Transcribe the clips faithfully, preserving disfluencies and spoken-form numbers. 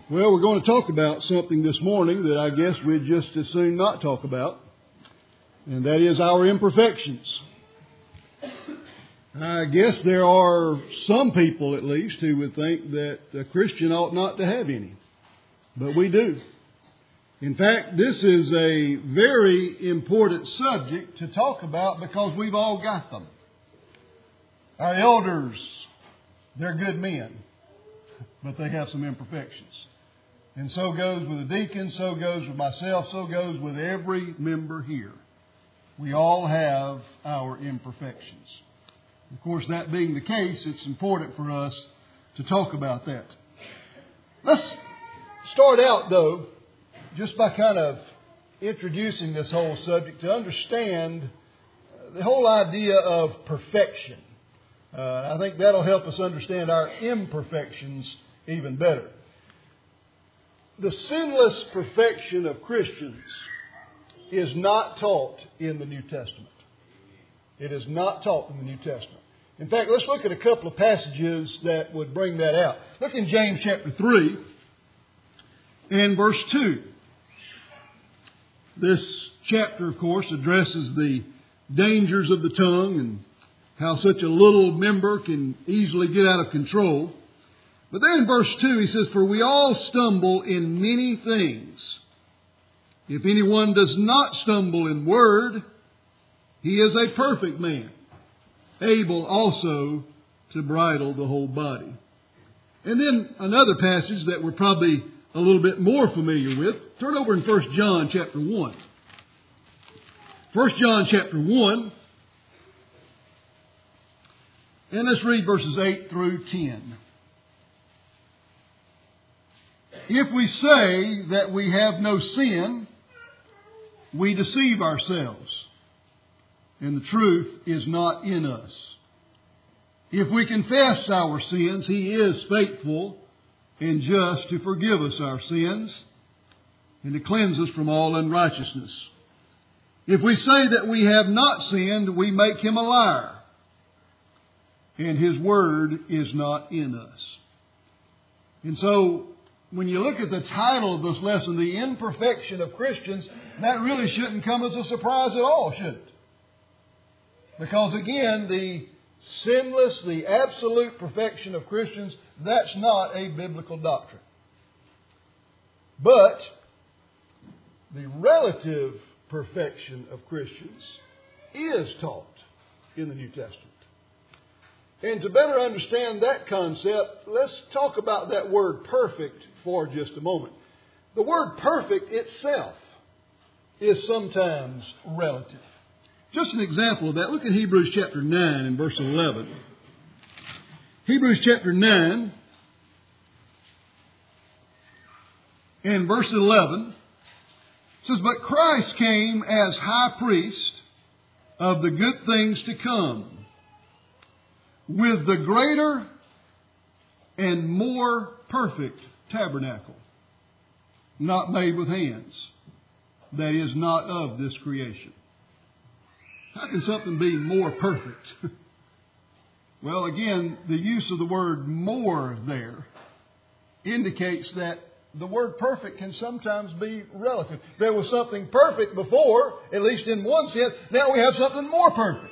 Well, we're going to talk about something this morning that I guess we'd just as soon not talk about, and that is our imperfections. I guess there are some people, at least, who would think that a Christian ought not to have any, but we do. In fact, this is a very important subject to talk about because we've all got them. Our elders, they're good men, but they have some imperfections. And so goes with the deacon, so goes with myself, so goes with every member here. We all have our imperfections. Of course, that being the case, it's important for us to talk about that. Let's start out, though, just by kind of introducing this whole subject to understand the whole idea of perfection. Uh, I think that'll help us understand our imperfections even better. The sinless perfection of Christians is not taught in the New Testament. It is not taught in the New Testament. In fact, let's look at a couple of passages that would bring that out. Look in James chapter three and verse two. This chapter, of course, addresses the dangers of the tongue and how such a little member can easily get out of control. But there in verse two he says, "For we all stumble in many things. If anyone does not stumble in word, he is a perfect man, able also to bridle the whole body." And then another passage that we're probably a little bit more familiar with. Turn over in First John chapter one. First John chapter one. And let's read verses eight through ten. "If we say that we have no sin, we deceive ourselves, and the truth is not in us. If we confess our sins, He is faithful and just to forgive us our sins and to cleanse us from all unrighteousness. If we say that we have not sinned, we make Him a liar, and His word is not in us." And so, when you look at the title of this lesson, The Imperfection of Christians, that really shouldn't come as a surprise at all, should it? Because again, the sinless, the absolute perfection of Christians, that's not a biblical doctrine. But the relative perfection of Christians is taught in the New Testament. And to better understand that concept, let's talk about that word perfect for just a moment. The word perfect itself is sometimes relative. Just an example of that, look at Hebrews chapter nine and verse eleven. Hebrews chapter nine and verse eleven says, "But Christ came as high priest of the good things to come, with the greater and more perfect tabernacle, not made with hands, that is not of this creation." How can something be more perfect? Well, again, the use of the word "more" there indicates that the word perfect can sometimes be relative. There was something perfect before, at least in one sense. Now we have something more perfect.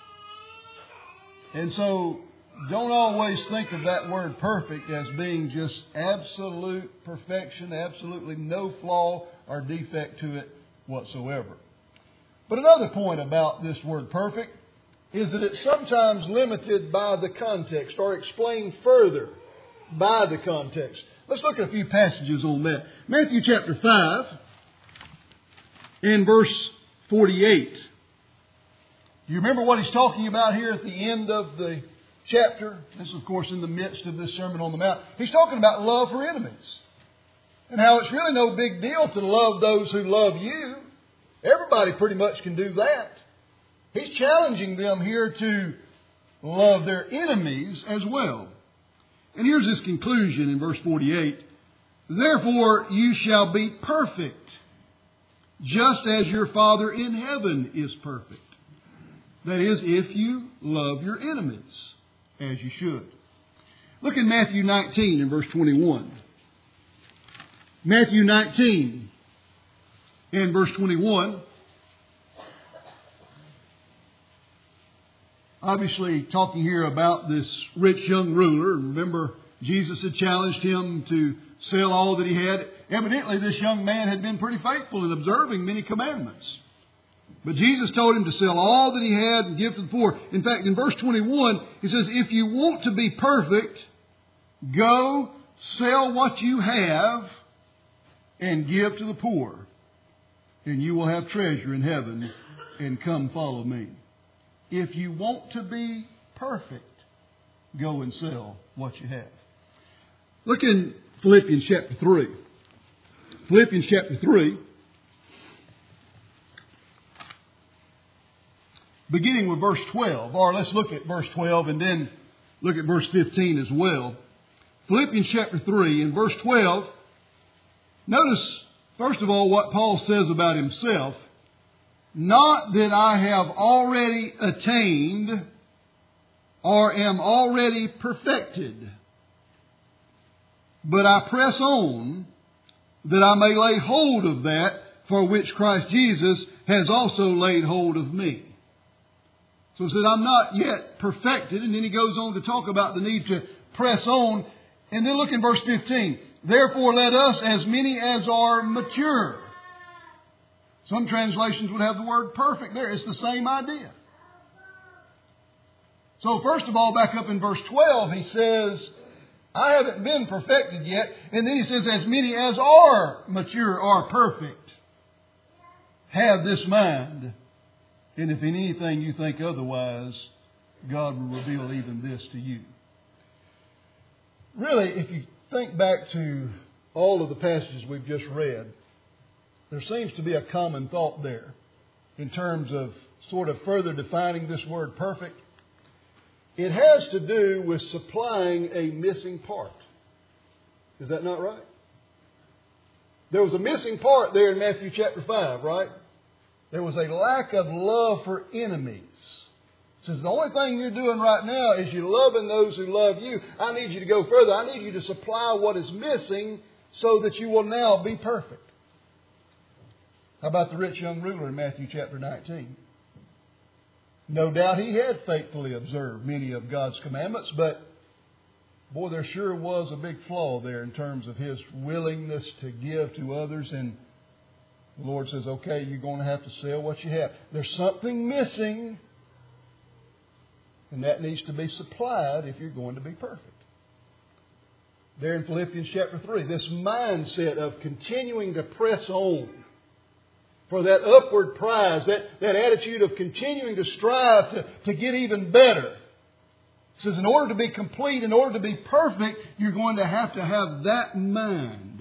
And so, don't always think of that word perfect as being just absolute perfection, absolutely no flaw or defect to it whatsoever. But another point about this word perfect is that it's sometimes limited by the context or explained further by the context. Let's look at a few passages on that. Matthew chapter five and verse forty-eight. You remember what he's talking about here at the end of the chapter? This is, of course, in the midst of this Sermon on the Mount. He's talking about love for enemies and how it's really no big deal to love those who love you. Everybody pretty much can do that. He's challenging them here to love their enemies as well. And here's his conclusion in verse forty-eight. "Therefore you shall be perfect, just as your Father in heaven is perfect." That is, if you love your enemies, as you should. Look in Matthew nineteen and verse twenty-one. Matthew nineteen and verse twenty-one. Obviously talking here about this rich young ruler. Remember, Jesus had challenged him to sell all that he had. Evidently, this young man had been pretty faithful in observing many commandments. But Jesus told him to sell all that he had and give to the poor. In fact, in verse twenty-one, he says, if you want to be perfect, go sell what you have and give to the poor, and you will have treasure in heaven, and come follow me. If you want to be perfect, go and sell what you have. Look in Philippians chapter three. Philippians chapter three. Beginning with verse twelve. Or let's look at verse twelve and then look at verse fifteen as well. Philippians chapter three and verse twelve. Notice, first of all, what Paul says about himself. Not that I have already attained or am already perfected, but I press on that I may lay hold of that for which Christ Jesus has also laid hold of me. So he said, I'm not yet perfected. And then he goes on to talk about the need to press on. And then look in verse fifteen. Therefore let us, as many as are mature. Some translations would have the word perfect there. It's the same idea. So first of all, back up in verse twelve, he says, I haven't been perfected yet. And then he says, as many as are mature or perfect, have this mind. And if in anything you think otherwise, God will reveal even this to you. Really, if you think back to all of the passages we've just read, there seems to be a common thought there in terms of sort of further defining this word perfect. It has to do with supplying a missing part. Is that not right? There was a missing part there in Matthew chapter five, right? There was a lack of love for enemies. It says the only thing you're doing right now is you're loving those who love you. I need you to go further. I need you to supply what is missing so that you will now be perfect. How about the rich young ruler in Matthew chapter nineteen? No doubt he had faithfully observed many of God's commandments, but boy, there sure was a big flaw there in terms of his willingness to give to others. And the Lord says, okay, you're going to have to sell what you have. There's something missing, and that needs to be supplied if you're going to be perfect. There in Philippians chapter three, this mindset of continuing to press on for that upward prize, that, that attitude of continuing to strive to, to get even better. It says in order to be complete, in order to be perfect, you're going to have to have that mind.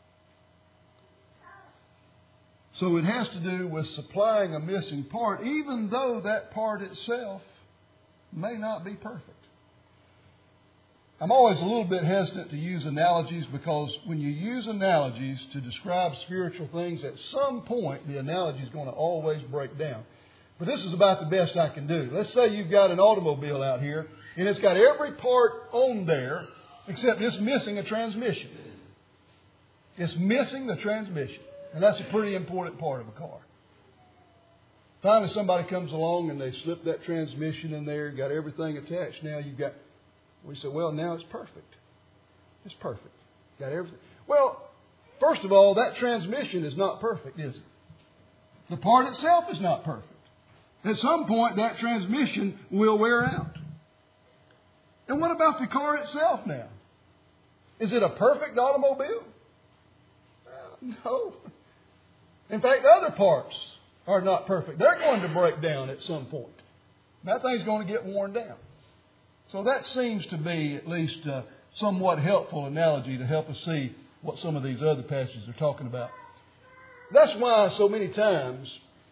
So it has to do with supplying a missing part, even though that part itself may not be perfect. I'm always a little bit hesitant to use analogies because when you use analogies to describe spiritual things, at some point the analogy is going to always break down. But this is about the best I can do. Let's say you've got an automobile out here and it's got every part on there except it's missing a transmission. It's missing the transmission. And that's a pretty important part of a car. Finally somebody comes along and they slip that transmission in there, got everything attached. Now you've got... We say, well, now it's perfect. It's perfect. Got everything. Well, first of all, that transmission is not perfect, is it? The part itself is not perfect. At some point, that transmission will wear out. And what about the car itself now? Is it a perfect automobile? Uh, no. In fact, other parts are not perfect. They're going to break down at some point. That thing's going to get worn down. So that seems to be at least a somewhat helpful analogy to help us see what some of these other passages are talking about. That's why so many times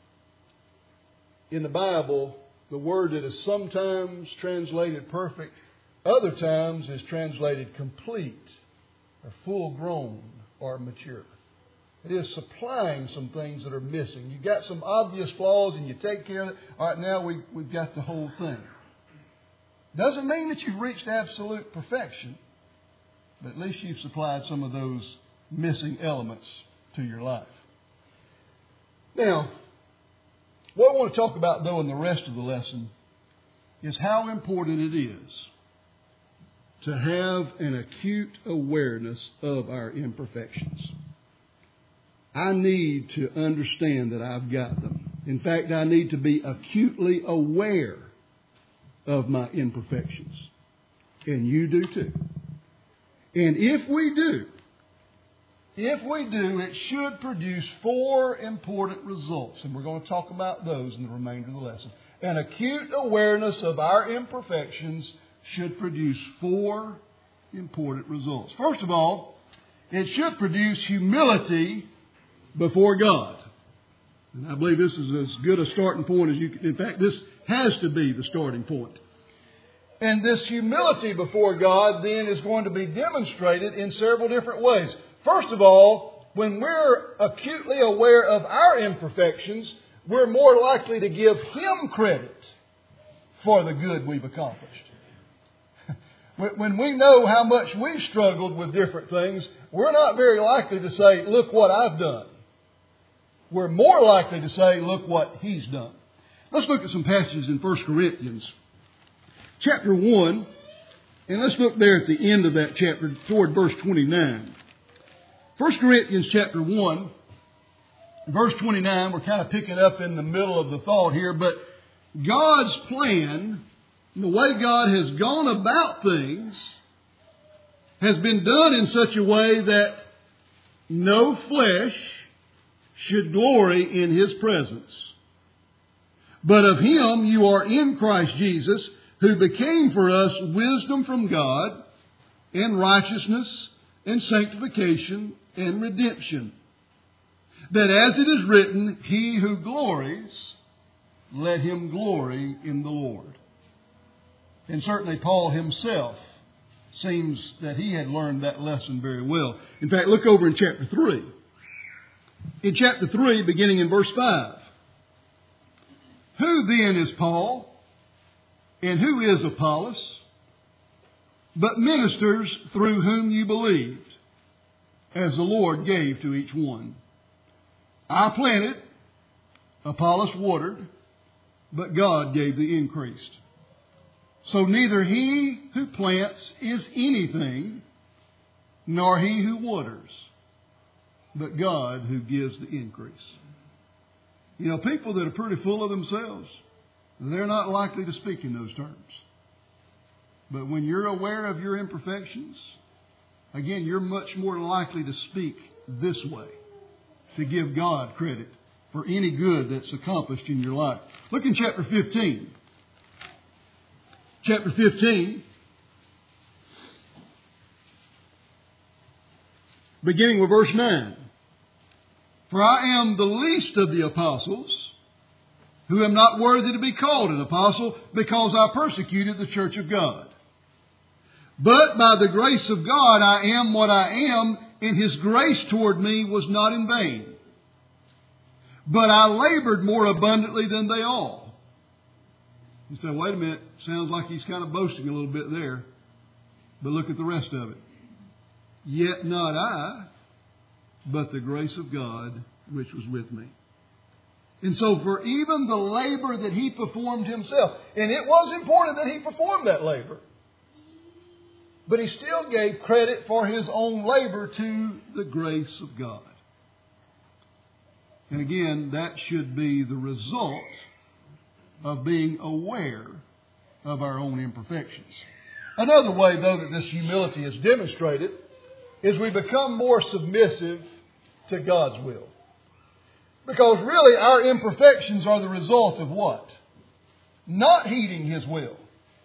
in the Bible, the word that is sometimes translated perfect, other times is translated complete or full grown or mature. It is supplying some things that are missing. You've got some obvious flaws and you take care of it. All right, now we, we've got the whole thing. Doesn't mean that you've reached absolute perfection, but at least you've supplied some of those missing elements to your life. Now, what I want to talk about, though, in the rest of the lesson is how important it is to have an acute awareness of our imperfections. I need to understand that I've got them. In fact, I need to be acutely aware of my imperfections. And you do too. And if we do, if we do, it should produce four important results. And we're going to talk about those in the remainder of the lesson. An acute awareness of our imperfections should produce four important results. First of all, it should produce humility before God. And I believe this is as good a starting point as you can. In fact, this has to be the starting point. And this humility before God then is going to be demonstrated in several different ways. First of all, when we're acutely aware of our imperfections, we're more likely to give Him credit for the good we've accomplished. When we know how much we've struggled with different things, we're not very likely to say, look what I've done. We're more likely to say, look what He's done. Let's look at some passages in First Corinthians chapter one, and let's look there at the end of that chapter toward verse twenty-nine. First Corinthians chapter one, verse twenty-nine, we're kind of picking up in the middle of the thought here, but God's plan, the way God has gone about things, has been done in such a way that no flesh should glory in His presence. But of Him you are in Christ Jesus, who became for us wisdom from God, and righteousness, and sanctification, and redemption. That as it is written, he who glories, let him glory in the Lord. And certainly Paul himself seems that he had learned that lesson very well. In fact, look over in chapter three. In chapter three, beginning in verse five. Who then is Paul? And who is Apollos? But ministers through whom you believed, as the Lord gave to each one. I planted, Apollos watered, but God gave the increase. So neither he who plants is anything, nor he who waters, but God who gives the increase. You know, people that are pretty full of themselves, they're not likely to speak in those terms. But when you're aware of your imperfections, again, you're much more likely to speak this way, to give God credit for any good that's accomplished in your life. Look in chapter fifteen. Chapter fifteen, beginning with verse nine. For I am the least of the apostles, who am not worthy to be called an apostle, because I persecuted the church of God. But by the grace of God I am what I am, and His grace toward me was not in vain. But I labored more abundantly than they all. You say, wait a minute, sounds like he's kind of boasting a little bit there. But look at the rest of it. Yet not I, but the grace of God which was with me. And so for even the labor that he performed himself, and it was important that he performed that labor, but he still gave credit for his own labor to the grace of God. And again, that should be the result of being aware of our own imperfections. Another way, though, that this humility is demonstrated is we become more submissive to God's will. Because really our imperfections are the result of what? Not heeding His will.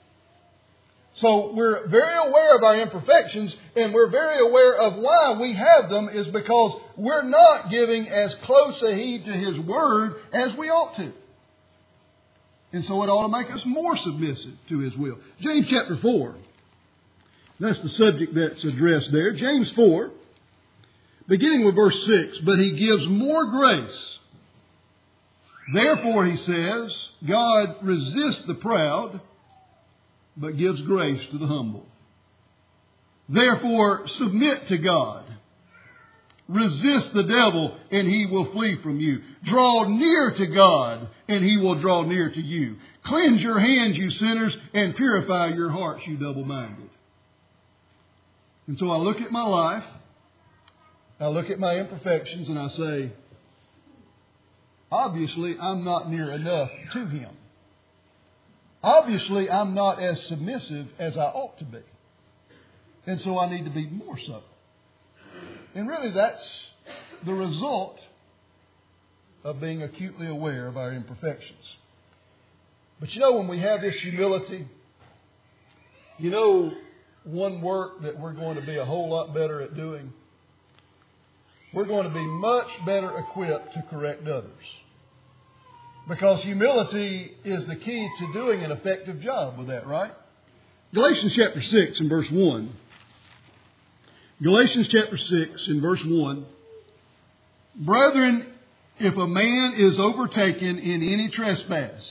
So we're very aware of our imperfections, and we're very aware of why we have them is because we're not giving as close a heed to His Word as we ought to. And so it ought to make us more submissive to His will. James chapter four. That's the subject that's addressed there. James four, beginning with verse six. But He gives more grace. Therefore, he says, God resists the proud, but gives grace to the humble. Therefore, submit to God. Resist the devil, and he will flee from you. Draw near to God, and he will draw near to you. Cleanse your hands, you sinners, and purify your hearts, you double-minded. And so I look at my life, I look at my imperfections, and I say, obviously, I'm not near enough to him. Obviously, I'm not as submissive as I ought to be. And so I need to be more so. And really, that's the result of being acutely aware of our imperfections. But you know, when we have this humility, you know, one work that we're going to be a whole lot better at doing, we're going to be much better equipped to correct others. Because humility is the key to doing an effective job with that, right? Galatians chapter six and verse one. Galatians chapter six and verse one. Brethren, if a man is overtaken in any trespass,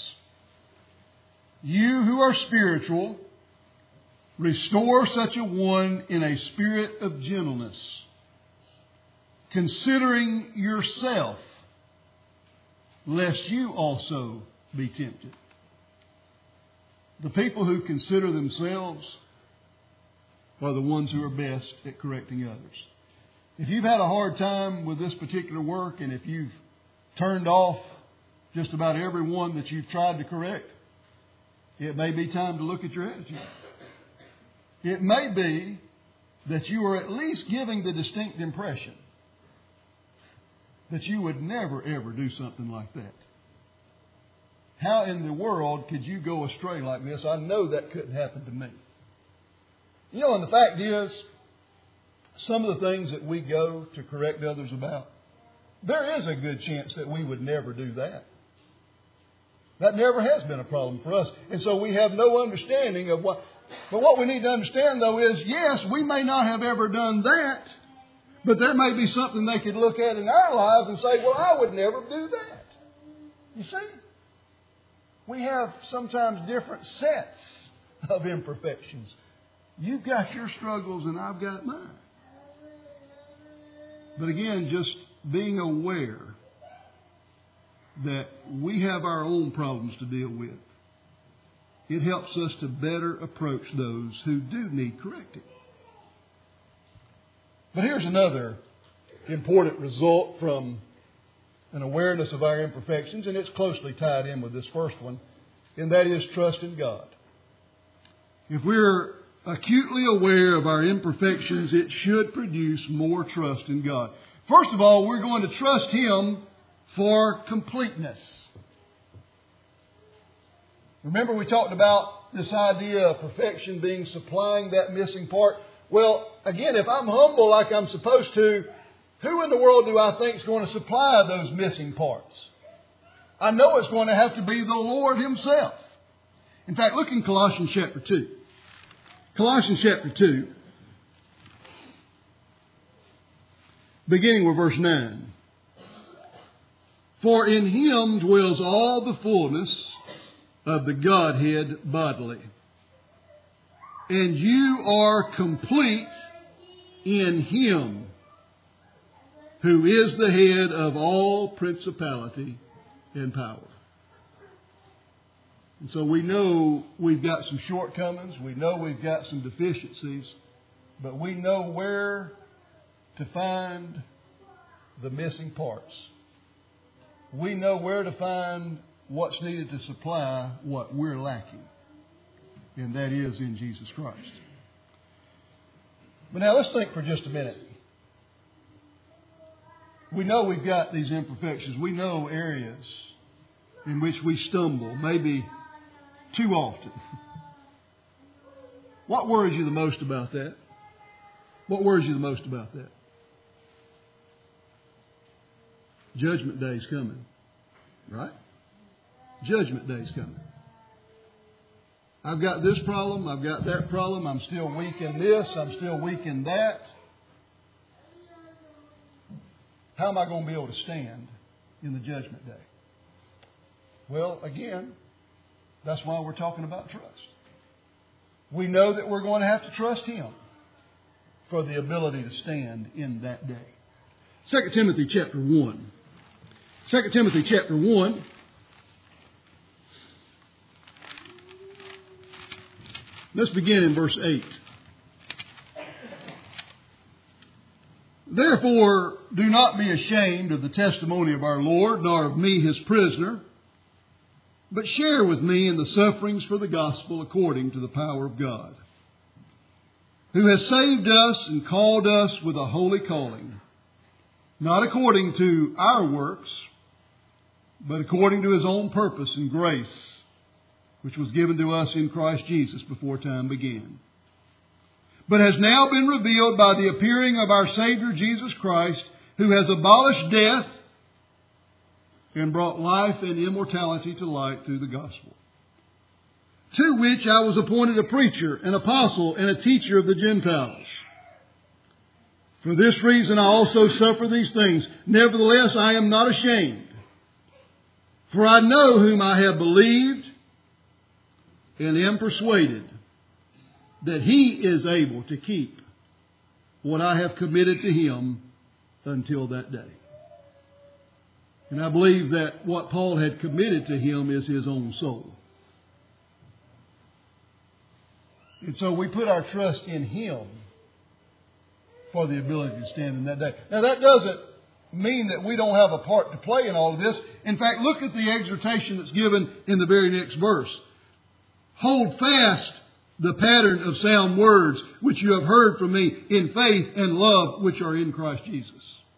you who are spiritual, restore such a one in a spirit of gentleness, considering yourself, lest you also be tempted. The people who consider themselves are the ones who are best at correcting others. If you've had a hard time with this particular work, and if you've turned off just about everyone that you've tried to correct, it may be time to look at your attitude. It may be that you are at least giving the distinct impression that you would never, ever do something like that. How in the world could you go astray like this? I know that couldn't happen to me. You know, and the fact is, some of the things that we go to correct others about, there is a good chance that we would never do that. That never has been a problem for us. And so we have no understanding of what... But what we need to understand, though, is, yes, we may not have ever done that, but there may be something they could look at in our lives and say, well, I would never do that. You see? We have sometimes different sets of imperfections. You've got your struggles and I've got mine. But again, just being aware that we have our own problems to deal with, it helps us to better approach those who do need correcting. But here's another important result from an awareness of our imperfections, and it's closely tied in with this first one, and that is trust in God. If we're acutely aware of our imperfections, it should produce more trust in God. First of all, we're going to trust Him for completeness. Remember we talked about this idea of perfection being supplying that missing part? Well, again, if I'm humble like I'm supposed to, who in the world do I think is going to supply those missing parts? I know it's going to have to be the Lord Himself. In fact, look in Colossians chapter two. Colossians chapter two, beginning with verse nine. For in Him dwells all the fullness of the Godhead bodily. And you are complete in Him, who is the head of all principality and power. And so we know we've got some shortcomings. We know we've got some deficiencies. But we know where to find the missing parts. We know where to find what's needed to supply what we're lacking. And that is in Jesus Christ. But now let's think for just a minute. We know we've got these imperfections. We know areas in which we stumble, maybe too often. What worries you the most about that? What worries you the most about that? Judgment Day's coming, right? Judgment Day's coming. I've got this problem, I've got that problem, I'm still weak in this, I'm still weak in that. How am I going to be able to stand in the judgment day? Well, again, that's why we're talking about trust. We know that we're going to have to trust Him for the ability to stand in that day. Second Timothy chapter one. Second Timothy chapter one. Let's begin in verse eight. Therefore, do not be ashamed of the testimony of our Lord, nor of me his prisoner, but share with me in the sufferings for the gospel according to the power of God, who has saved us and called us with a holy calling, not according to our works, but according to his own purpose and grace, which was given to us in Christ Jesus before time began, but has now been revealed by the appearing of our Savior Jesus Christ, who has abolished death and brought life and immortality to light through the gospel, to which I was appointed a preacher, an apostle, and a teacher of the Gentiles. For this reason I also suffer these things. Nevertheless, I am not ashamed, for I know whom I have believed, and am persuaded that he is able to keep what I have committed to him until that day. And I believe that what Paul had committed to him is his own soul. And so we put our trust in him for the ability to stand in that day. Now that doesn't mean that we don't have a part to play in all of this. In fact, look at the exhortation that's given in the very next verse. Hold fast the pattern of sound words which you have heard from me in faith and love which are in Christ Jesus.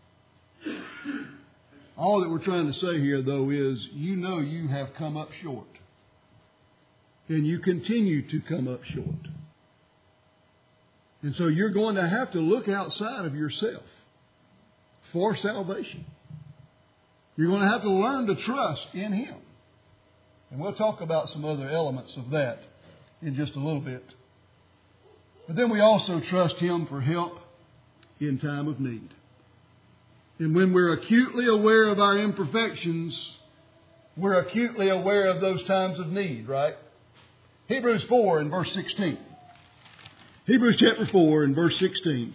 All that we're trying to say here, though, is you know you have come up short. And you continue to come up short. And so you're going to have to look outside of yourself for salvation. You're going to have to learn to trust in him. And we'll talk about some other elements of that in just a little bit. But then we also trust him for help in time of need. And when we're acutely aware of our imperfections, we're acutely aware of those times of need, right? Hebrews four and verse sixteen. Hebrews chapter four and verse sixteen.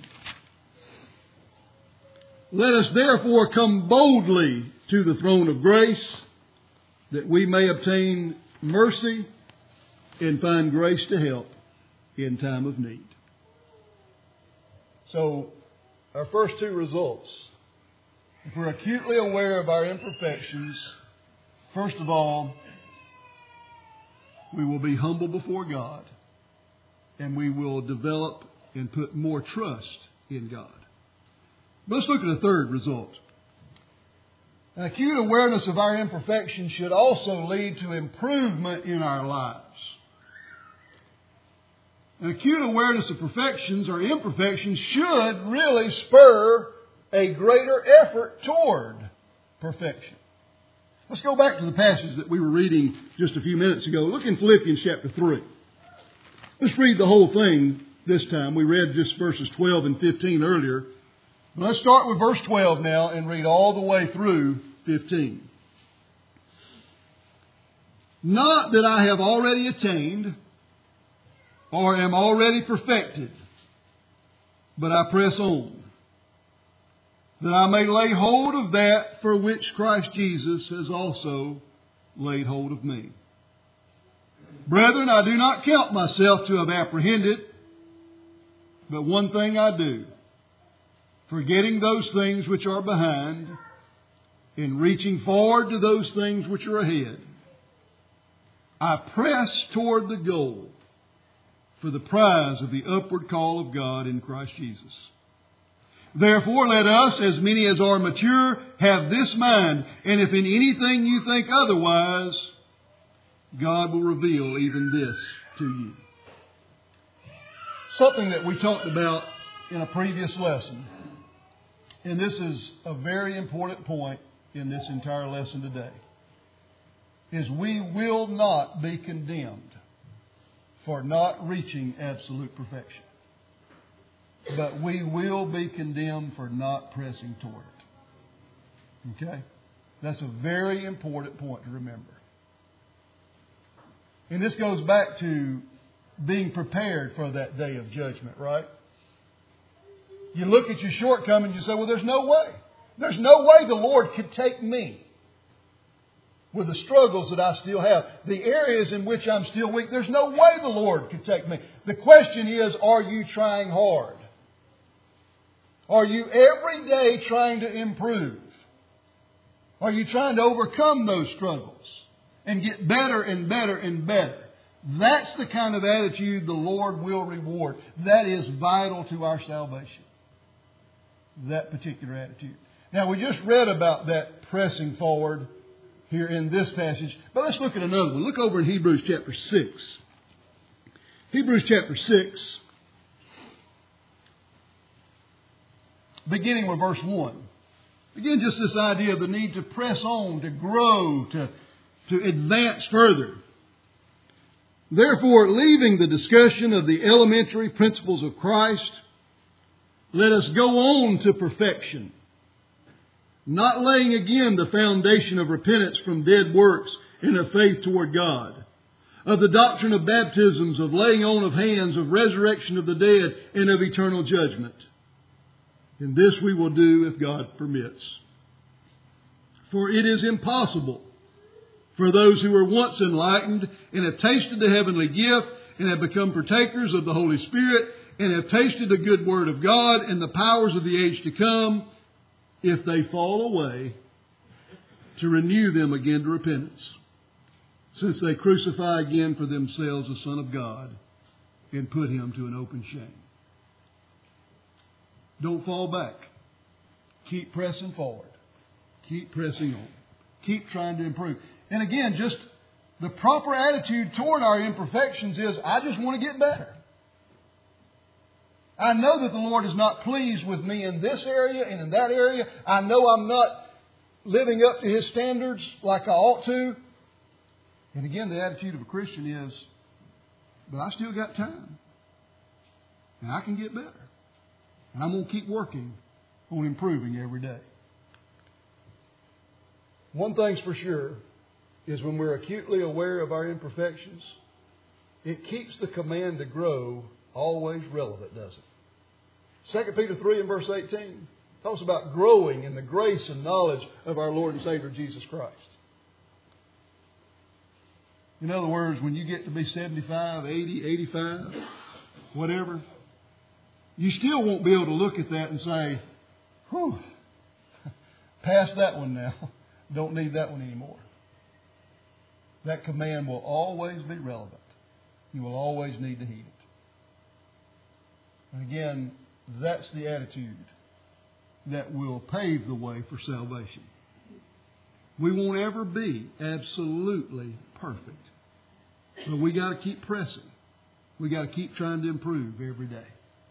Let us therefore come boldly to the throne of grace, that we may obtain mercy and find grace to help in time of need. So, our first two results. If we're acutely aware of our imperfections, first of all, we will be humble before God, and we will develop and put more trust in God. But let's look at a third result. An acute awareness of our imperfections should also lead to improvement in our lives. An acute awareness of perfections or imperfections should really spur a greater effort toward perfection. Let's go back to the passage that we were reading just a few minutes ago. Look in Philippians chapter three. Let's read the whole thing this time. We read just verses twelve and fifteen earlier. Let's start with verse twelve now and read all the way through fifteen. Not that I have already attained or am already perfected, but I press on, that I may lay hold of that for which Christ Jesus has also laid hold of me. Brethren, I do not count myself to have apprehended, but one thing I do, forgetting those things which are behind, and reaching forward to those things which are ahead, I press toward the goal for the prize of the upward call of God in Christ Jesus. Therefore, let us, as many as are mature, have this mind, and if in anything you think otherwise, God will reveal even this to you. Something that we talked about in a previous lesson, and this is a very important point in this entire lesson today, is we will not be condemned for not reaching absolute perfection. But we will be condemned for not pressing toward it. Okay? That's a very important point to remember. And this goes back to being prepared for that day of judgment, right? You look at your shortcomings and you say, well, there's no way. There's no way the Lord could take me with the struggles that I still have, the areas in which I'm still weak. There's no way the Lord could take me. The question is, are you trying hard? Are you every day trying to improve? Are you trying to overcome those struggles and get better and better and better? That's the kind of attitude the Lord will reward. That is vital to our salvation. That particular attitude. Now, we just read about that pressing forward here in this passage. But let's look at another one. Look over in Hebrews chapter six. Hebrews chapter six, beginning with verse one. Again, just this idea of the need to press on, to grow, to, to advance further. Therefore, leaving the discussion of the elementary principles of Christ, let us go on to perfection, not laying again the foundation of repentance from dead works and of faith toward God, of the doctrine of baptisms, of laying on of hands, of resurrection of the dead, and of eternal judgment. And this we will do if God permits. For it is impossible for those who were once enlightened and have tasted the heavenly gift and have become partakers of the Holy Spirit and have tasted the good word of God and the powers of the age to come, if they fall away, to renew them again to repentance, since they crucify again for themselves the Son of God and put Him to an open shame. Don't fall back. Keep pressing forward. Keep pressing on. Keep trying to improve. And again, just the proper attitude toward our imperfections is, I just want to get better. I know that the Lord is not pleased with me in this area and in that area. I know I'm not living up to His standards like I ought to. And again, the attitude of a Christian is, but I still got time. And I can get better. And I'm going to keep working on improving every day. One thing's for sure is when we're acutely aware of our imperfections, it keeps the command to grow always relevant, doesn't it? Second Peter three and verse eighteen talks about growing in the grace and knowledge of our Lord and Savior Jesus Christ. In other words, when you get to be seventy-five, eighty, eighty-five, whatever, you still won't be able to look at that and say, whew, past that one now. Don't need that one anymore. That command will always be relevant. You will always need to heed it. And again, that's the attitude that will pave the way for salvation. We won't ever be absolutely perfect. But we got to keep pressing. We got to keep trying to improve every day.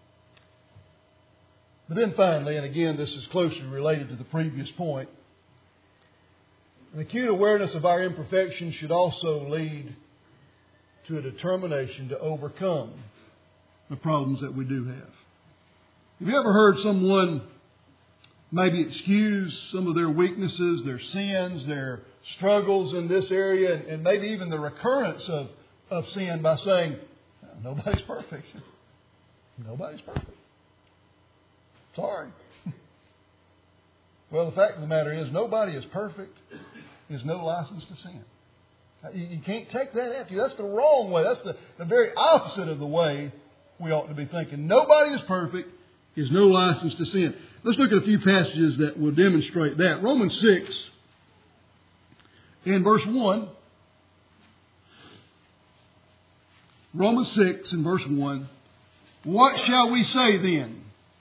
But then finally, and again, this is closely related to the previous point, an acute awareness of our imperfections should also lead to a determination to overcome the problems that we do have. Have you ever heard someone maybe excuse some of their weaknesses, their sins, their struggles in this area, and maybe even the recurrence of, of sin by saying, nobody's perfect. Nobody's perfect. Sorry. Well, the fact of the matter is, nobody is perfect. There's no license to sin. You, you can't take that after you. That's the wrong way. That's the, the very opposite of the way we ought to be thinking. Nobody is perfect. There's no license to sin. Let's look at a few passages that will demonstrate that. Romans six, in verse one. Romans six, in verse one. What shall we say then?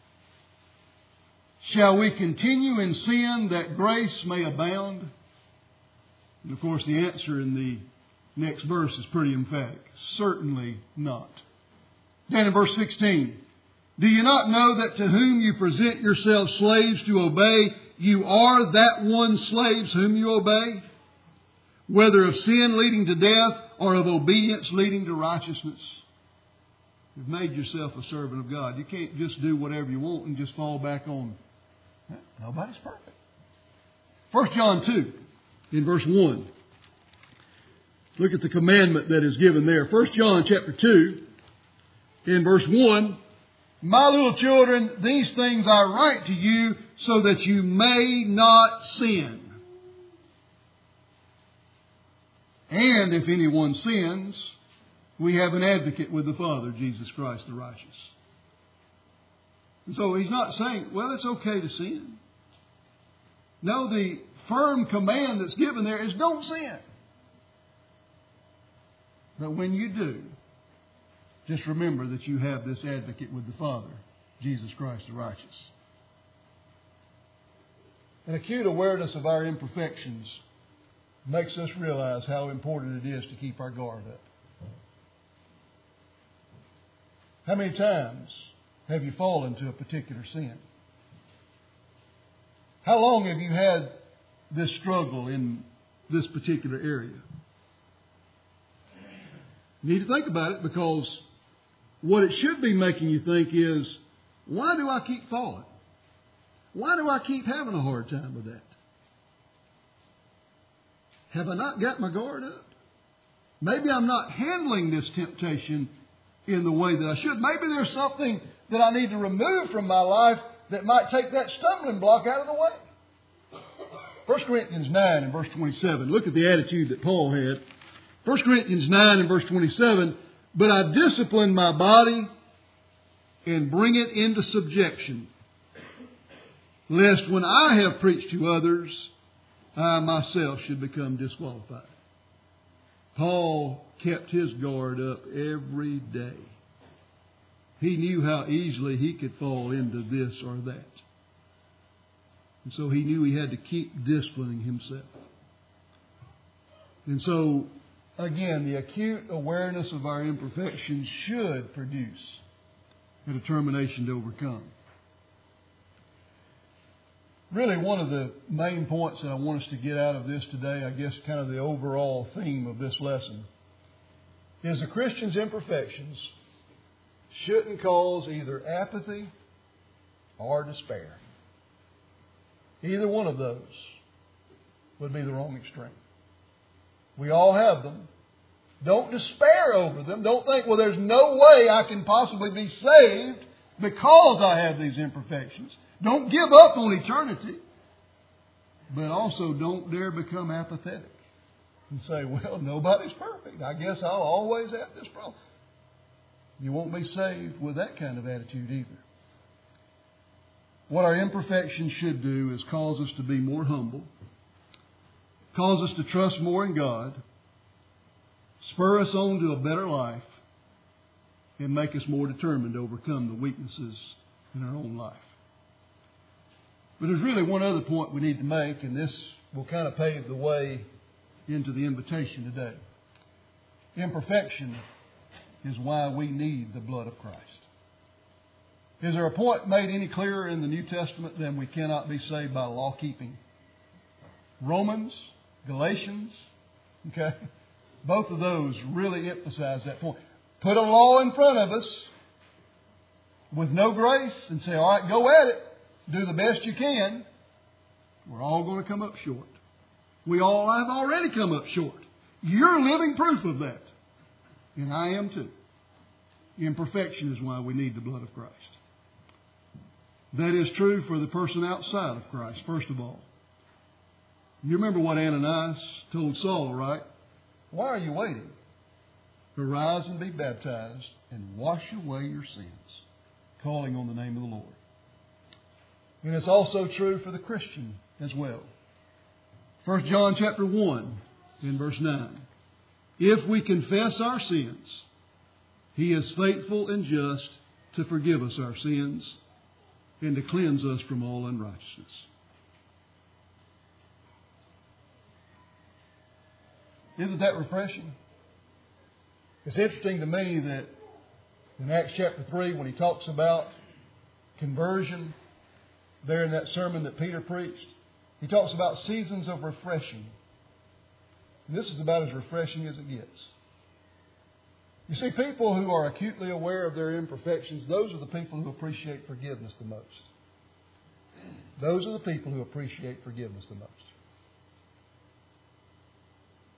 Shall we continue in sin that grace may abound? And of course, the answer in the next verse is pretty emphatic. Certainly not. Then in verse sixteen. Do you not know that to whom you present yourselves slaves to obey, you are that one slaves whom you obey? Whether of sin leading to death or of obedience leading to righteousness. You've made yourself a servant of God. You can't just do whatever you want and just fall back on. Nobody's perfect. First John two, in verse one. Look at the commandment that is given there. First John chapter two, in verse one. My little children, these things I write to you so that you may not sin. And if anyone sins, we have an advocate with the Father, Jesus Christ the righteous. And so he's not saying, well, it's okay to sin. No, the firm command that's given there is don't sin. But when you do, just remember that you have this advocate with the Father, Jesus Christ the righteous. An acute awareness of our imperfections makes us realize how important it is to keep our guard up. How many times have you fallen to a particular sin? How long have you had this struggle in this particular area? You need to think about it, because what it should be making you think is, why do I keep falling? Why do I keep having a hard time with that? Have I not got my guard up? Maybe I'm not handling this temptation in the way that I should. Maybe there's something that I need to remove from my life that might take that stumbling block out of the way. First Corinthians nine and verse twenty-seven. Look at the attitude that Paul had. First Corinthians nine and verse twenty-seven. But I discipline my body and bring it into subjection, lest when I have preached to others, I myself should become disqualified. Paul kept his guard up every day. He knew how easily he could fall into this or that. And so he knew he had to keep disciplining himself. And so, again, the acute awareness of our imperfections should produce a determination to overcome. Really, one of the main points that I want us to get out of this today, I guess kind of the overall theme of this lesson, is a Christian's imperfections shouldn't cause either apathy or despair. Either one of those would be the wrong extreme. We all have them. Don't despair over them. Don't think, well, there's no way I can possibly be saved because I have these imperfections. Don't give up on eternity. But also don't dare become apathetic and say, well, nobody's perfect. I guess I'll always have this problem. You won't be saved with that kind of attitude either. What our imperfections should do is cause us to be more humble, cause us to trust more in God, spur us on to a better life, and make us more determined to overcome the weaknesses in our own life. But there's really one other point we need to make, and this will kind of pave the way into the invitation today. Imperfection is why we need the blood of Christ. Is there a point made any clearer in the New Testament than we cannot be saved by law keeping? Romans, Galatians, okay? Both of those really emphasize that point. Put a law in front of us with no grace and say, all right, go at it. Do the best you can. We're all going to come up short. We all have already come up short. You're living proof of that. And I am too. Imperfection is why we need the blood of Christ. That is true for the person outside of Christ, first of all. You remember what Ananias told Saul, right? Why are you waiting? Arise and be baptized and wash away your sins, calling on the name of the Lord. And it's also true for the Christian as well. First John chapter one, in verse nine. If we confess our sins, He is faithful and just to forgive us our sins and to cleanse us from all unrighteousness. Isn't that refreshing? It's interesting to me that in Acts chapter three, when he talks about conversion, there in that sermon that Peter preached, he talks about seasons of refreshing. And this is about as refreshing as it gets. You see, people who are acutely aware of their imperfections, those are the people who appreciate forgiveness the most. Those are the people who appreciate forgiveness the most.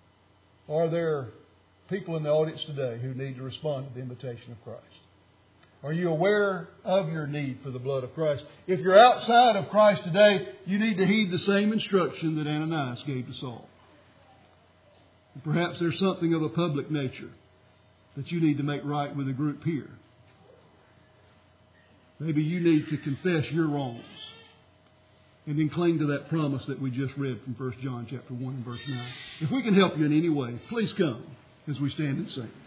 Are there people in the audience today who need to respond to the invitation of Christ? Are you aware of your need for the blood of Christ? If you're outside of Christ today, you need to heed the same instruction that Ananias gave to Saul. Perhaps there's something of a public nature that you need to make right with a group here. Maybe you need to confess your wrongs and then cling to that promise that we just read from First John chapter one and verse nine. If we can help you in any way, please come as we stand and sing.